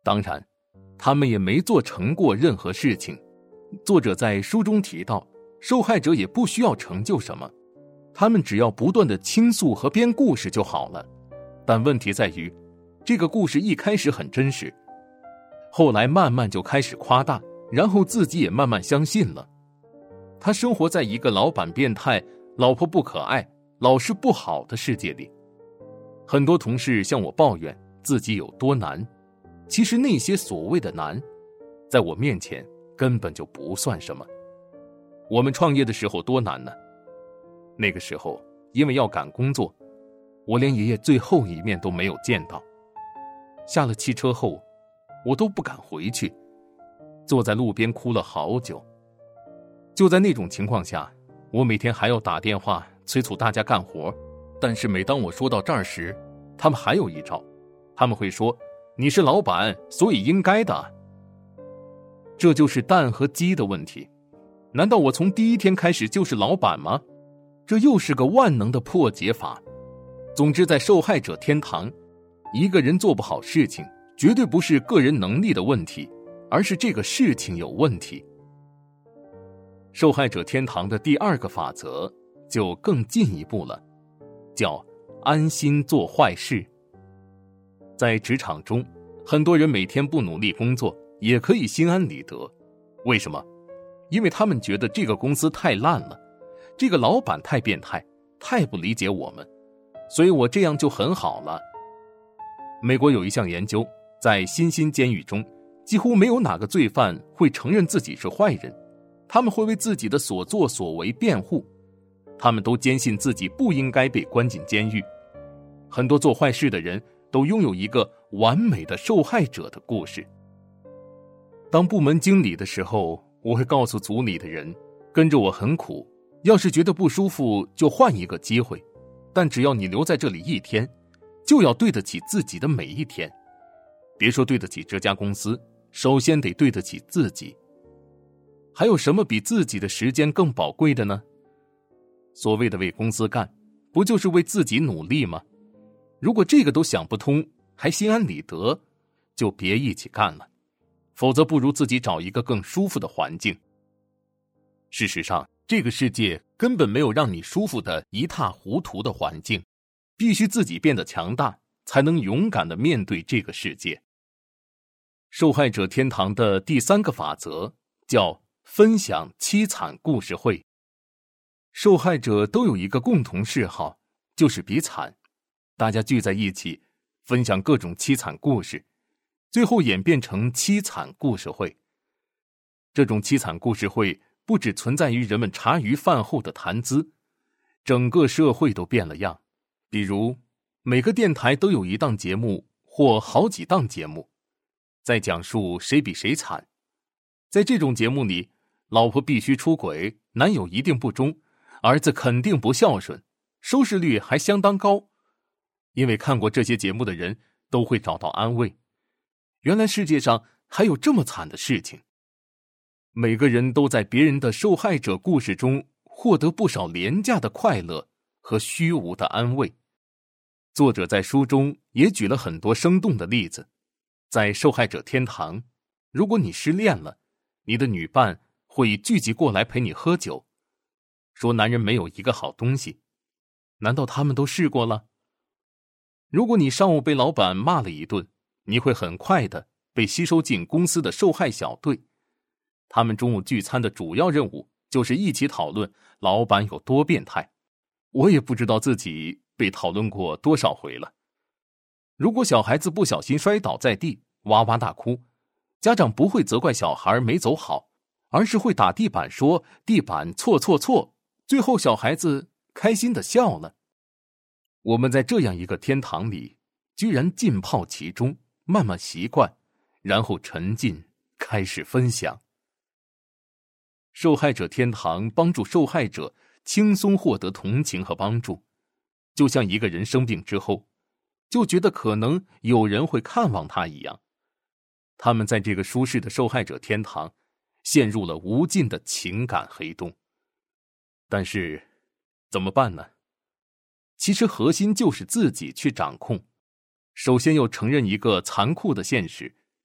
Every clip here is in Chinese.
当然，他们也没做成过任何事情。作者在书中提到，受害者也不需要成就什么，他们只要不断地倾诉和编故事就好了。但问题在于，这个故事一开始很真实，后来慢慢就开始夸大，然后自己也慢慢相信了。他生活在一个老板变态、老婆不可爱、老师不好的世界里。很多同事向我抱怨自己有多难，其实那些所谓的难，在我面前根本就不算什么。我们创业的时候多难呢？那个时候因为要赶工作，我连爷爷最后一面都没有见到。下了汽车后，我都不敢回去，坐在路边哭了好久。就在那种情况下，我每天还要打电话催促大家干活。但是每当我说到这儿时，他们还有一招，他们会说，你是老板，所以应该的。这就是蛋和鸡的问题。难道我从第一天开始就是老板吗？这又是个万能的破解法。总之，在受害者天堂，一个人做不好事情，绝对不是个人能力的问题，而是这个事情有问题。受害者天堂的第二个法则就更进一步了，叫安心做坏事。在职场中，很多人每天不努力工作，也可以心安理得。为什么？因为他们觉得这个公司太烂了，这个老板太变态，太不理解我们，所以我这样就很好了。美国有一项研究，在新兴监狱中，几乎没有哪个罪犯会承认自己是坏人，他们会为自己的所作所为辩护，他们都坚信自己不应该被关进监狱。很多做坏事的人都拥有一个完美的受害者的故事。当部门经理的时候，我会告诉组里的人，跟着我很苦，要是觉得不舒服就换一个机会，但只要你留在这里一天，就要对得起自己的每一天。别说对得起这家公司，首先得对得起自己。还有什么比自己的时间更宝贵的呢？所谓的为公司干，不就是为自己努力吗？如果这个都想不通，还心安理得，就别一起干了，否则不如自己找一个更舒服的环境。事实上，这个世界根本没有让你舒服的一塌糊涂的环境，必须自己变得强大，才能勇敢地面对这个世界。受害者天堂的第三个法则叫分享凄惨故事会。受害者都有一个共同嗜好，就是比惨。大家聚在一起，分享各种凄惨故事，最后演变成凄惨故事会。这种凄惨故事会不只存在于人们茶余饭后的谈资，整个社会都变了样。比如，每个电台都有一档节目或好几档节目，在讲述谁比谁惨。在这种节目里，老婆必须出轨，男友一定不忠，儿子肯定不孝顺，收视率还相当高。因为看过这些节目的人都会找到安慰，原来世界上还有这么惨的事情。每个人都在别人的受害者故事中获得不少廉价的快乐和虚无的安慰。作者在书中也举了很多生动的例子。在受害者天堂，如果你失恋了，你的女伴会聚集过来陪你喝酒，说男人没有一个好东西。难道他们都试过了？如果你上午被老板骂了一顿，你会很快的被吸收进公司的受害小队。他们中午聚餐的主要任务就是一起讨论老板有多变态。我也不知道自己被讨论过多少回了。如果小孩子不小心摔倒在地，哇哇大哭，家长不会责怪小孩没走好，而是会打地板说地板错错错，最后小孩子开心地笑了。我们在这样一个天堂里，居然浸泡其中，慢慢习惯，然后沉浸，开始分享。受害者天堂帮助受害者轻松获得同情和帮助，就像一个人生病之后，就觉得可能有人会看望他一样。他们在这个舒适的受害者天堂，陷入了无尽的情感黑洞。但是，怎么办呢？其实核心就是自己去掌控。首先要承认一个残酷的现实，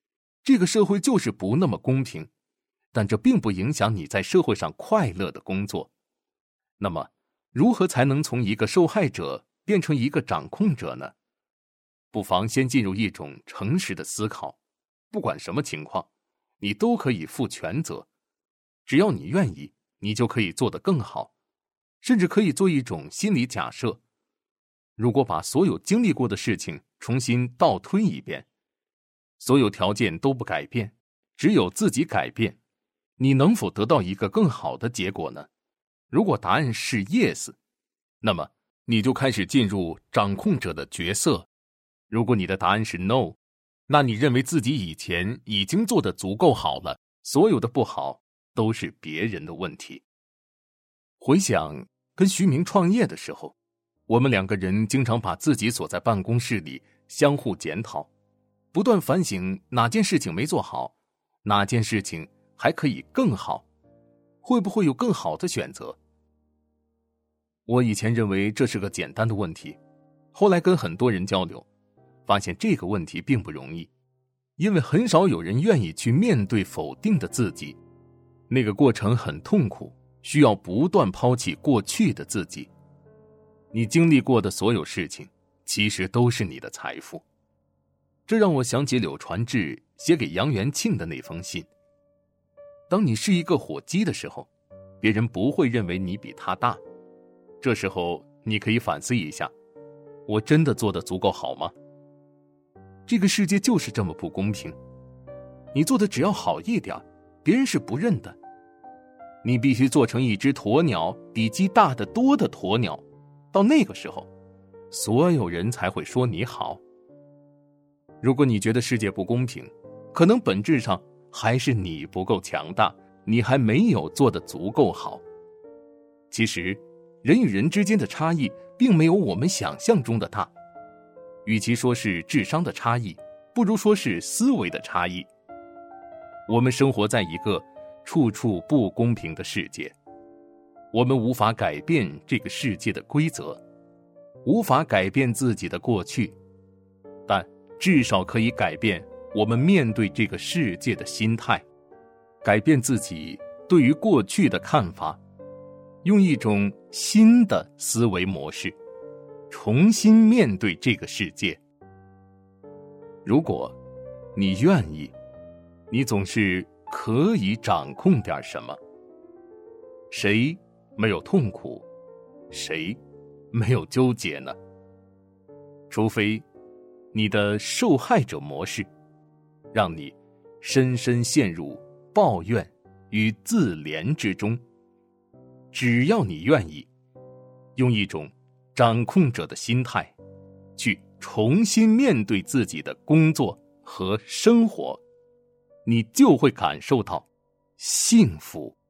这个社会就是不那么公平，但这并不影响你在社会上快乐的工作。那么，如何才能从一个受害者变成一个掌控者呢？不妨先进入一种诚实的思考，不管什么情况，你都可以负全责。只要你愿意，你就可以做得更好，甚至可以做一种心理假设。如果把所有经历过的事情重新倒推一遍，所有条件都不改变，只有自己改变，你能否得到一个更好的结果呢？如果答案是 yes， 那么你就开始进入掌控者的角色。如果你的答案是 no， 那你认为自己以前已经做得足够好了，所有的不好都是别人的问题。回想跟徐明创业的时候，我们两个人经常把自己锁在办公室里相互检讨，不断反省哪件事情没做好，哪件事情还可以更好，会不会有更好的选择。我以前认为这是个简单的问题，后来跟很多人交流，发现这个问题并不容易，因为很少有人愿意去面对否定的自己，那个过程很痛苦，需要不断抛弃过去的自己。你经历过的所有事情，其实都是你的财富。这让我想起柳传志写给杨元庆的那封信。当你是一个火鸡的时候，别人不会认为你比他大。这时候你可以反思一下，我真的做得足够好吗？这个世界就是这么不公平，你做的只要好一点，别人是不认的。你必须做成一只鸵鸟，比鸡大得多的鸵鸟，到那个时候，所有人才会说你好。如果你觉得世界不公平，可能本质上还是你不够强大，你还没有做得足够好。其实，人与人之间的差异并没有我们想象中的大，与其说是智商的差异，不如说是思维的差异。我们生活在一个处处不公平的世界，我们无法改变这个世界的规则，无法改变自己的过去，但至少可以改变我们面对这个世界的心态，改变自己对于过去的看法，用一种新的思维模式重新面对这个世界。如果你愿意，你总是可以掌控点什么。谁没有痛苦，谁没有纠结呢？除非你的受害者模式让你深深陷入抱怨与自怜之中。只要你愿意，用一种掌控者的心态去重新面对自己的工作和生活，你就会感受到幸福。